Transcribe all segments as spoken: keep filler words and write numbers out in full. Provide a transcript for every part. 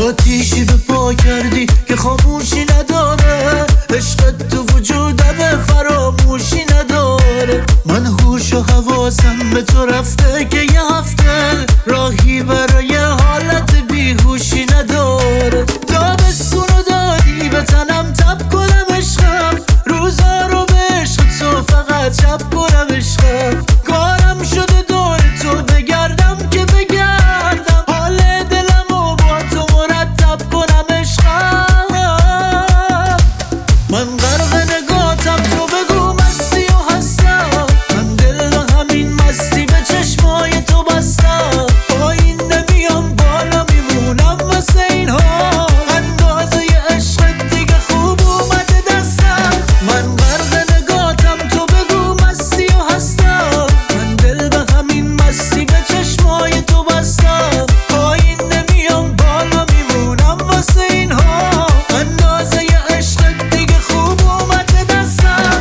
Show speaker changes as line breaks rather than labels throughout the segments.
آتیشی به پا کردی که خاموشی نداره، عشقت تو وجودم فراموشی نداره. من هوش و حواسم به تو رفته که یه هفته راهی برای حالت بیهوشی نداره. تابستونو دادی به تنم تب کنم عشقم، روزا رو به عشق تو فقط شب کنم عشقم. کارم شده دور تو بگردم که بگردم، حال دلمو با تو مرتب کنم عشقم. من غرق نگاتم تو بگو مستی و هستم، من دل و همین مستی به چشمای تو بستم. پایین نمیام بالا میمونم واسه اینها، اندازه عشقت دیگه خوب اومده دستم. من غرق نگاتم تو بگو مستی و هستم، من دل به همین مستی به چشمای تو بستم. پایین نمیام بالا میمونم واسه اینها، اندازه عشقت دیگه خوب اومده دستم.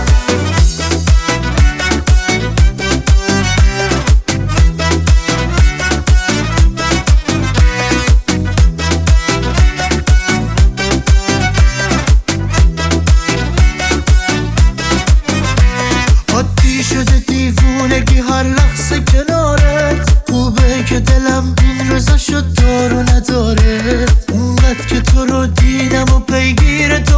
عادی شده دیوونگی هر لحظه کنارت، خوبه که دلم این روزا شد دارو نداره. اونقدر که تو رو دیدم و پیگیر تو